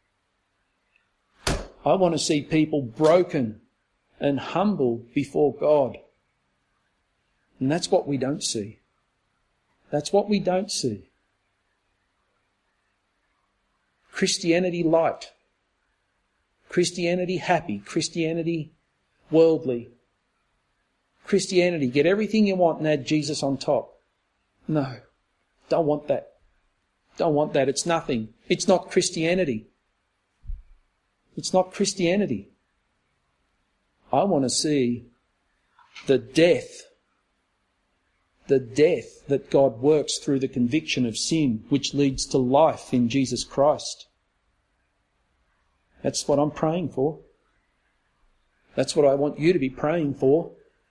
I want to see people broken and humble before God. And that's what we don't see. That's what we don't see. Christianity light. Christianity happy. Christianity worldly. Christianity, get everything you want and add Jesus on top. No, don't want that. Don't want that. It's nothing. It's not Christianity. It's not Christianity. I want to see the death, the death that God works through the conviction of sin, which leads to life in Jesus Christ. That's what I'm praying for. That's what I want you to be praying for.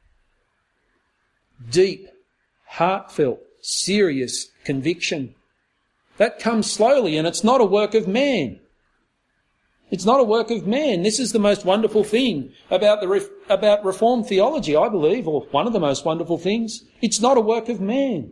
Deep, heartfelt, serious conviction. That comes slowly, and it's not a work of man. It's not a work of man. This is the most wonderful thing about the ref- about Reformed theology, I believe, or one of the most wonderful things. It's not a work of man.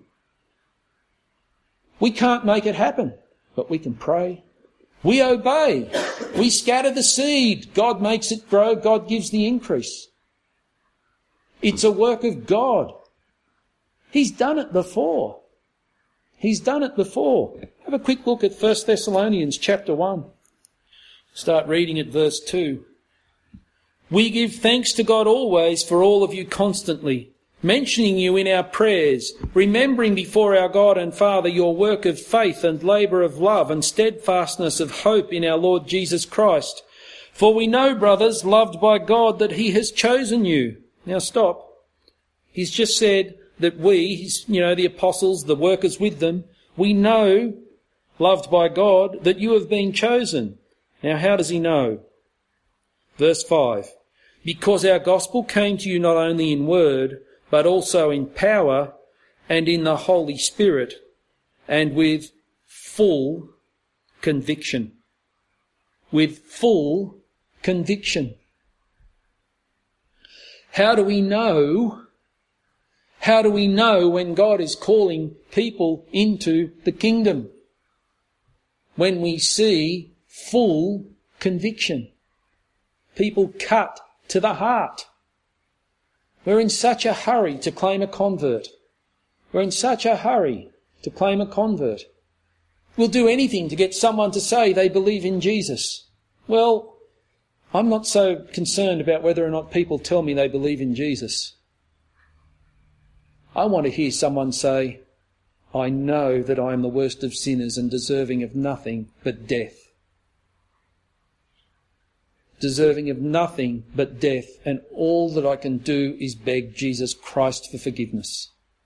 We can't make it happen, but we can pray. We obey. We scatter the seed. God makes it grow. God gives the increase. It's a work of God. He's done it before. He's done it before. Have a quick look at First Thessalonians chapter one. Start reading at verse two. We give thanks to God always for all of you constantly, mentioning you in our prayers, remembering before our God and Father your work of faith and labour of love and steadfastness of hope in our Lord Jesus Christ. For we know, brothers, loved by God, that he has chosen you. Now stop. He's just said that we, he's, you know, the apostles, the workers with them, we know, loved by God, that you have been chosen. Now how does he know? Verse five. Because our gospel came to you not only in word, but also in power and in the Holy Spirit, and with full conviction. With full conviction. How do we know? How do we know when God is calling people into the kingdom? when we see full conviction. People cut to the heart. We're in such a hurry to claim a convert. We're in such a hurry to claim a convert. We'll do anything to get someone to say they believe in Jesus. Well, I'm not so concerned about whether or not people tell me they believe in Jesus. I want to hear someone say, I know that I am the worst of sinners and deserving of nothing but death. Deserving of nothing but death, and all that I can do is beg Jesus Christ for forgiveness.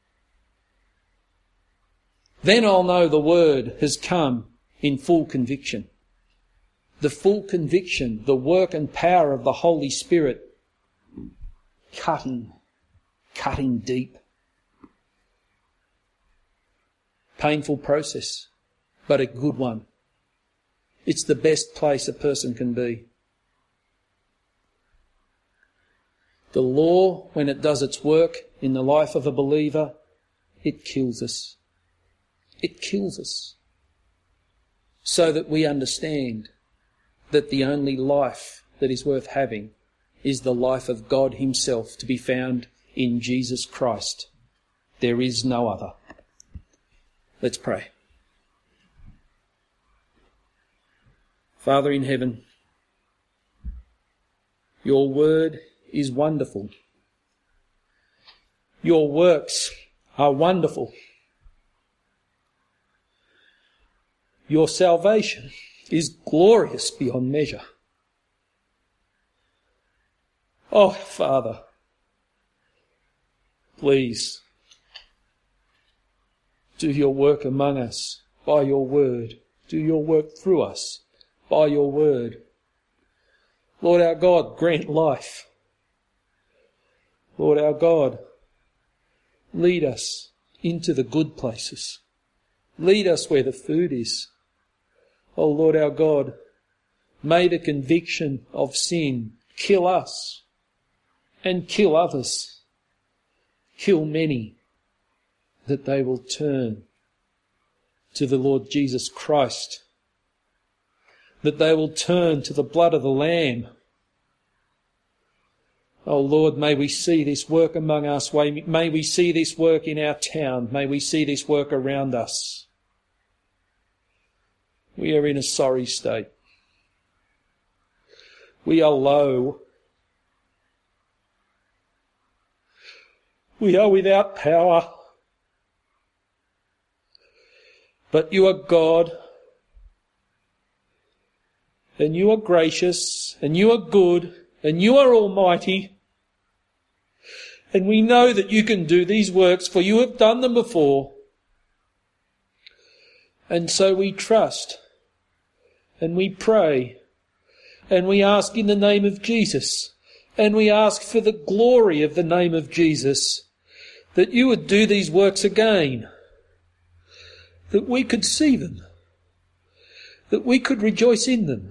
Then I'll know the word has come in full conviction. The full conviction, the work and power of the Holy Spirit, cutting, cutting deep. Painful process, but a good one. It's the best place a person can be. The law, when it does its work in the life of a believer, it kills us. It kills us. So that we understand that the only life that is worth having is the life of God Himself, to be found in Jesus Christ. There is no other. Let's pray. Father in heaven, your word is wonderful. Your works are wonderful. Your salvation is glorious beyond measure. Oh, Father, please do your work among us by your word. Do your work through us by your word. Lord our God, grant life. Lord our God, lead us into the good places. Lead us where the food is. Oh Lord our God, may the conviction of sin kill us and kill others. Kill many, that they will turn to the Lord Jesus Christ, that they will turn to the blood of the Lamb. Oh Lord, may we see this work among us. May we see this work in our town. May we see this work around us. We are in a sorry state. We are low. We are without power. But you are God, and you are gracious, and you are good, and you are almighty. And we know that you can do these works, for you have done them before. And so we trust, and we pray, and we ask in the name of Jesus, and we ask for the glory of the name of Jesus, that you would do these works again, that we could see them, that we could rejoice in them.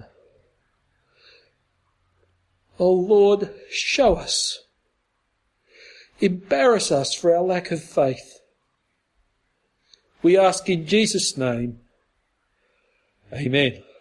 Oh Lord, show us. Embarrass us for our lack of faith. We ask in Jesus' name. Amen.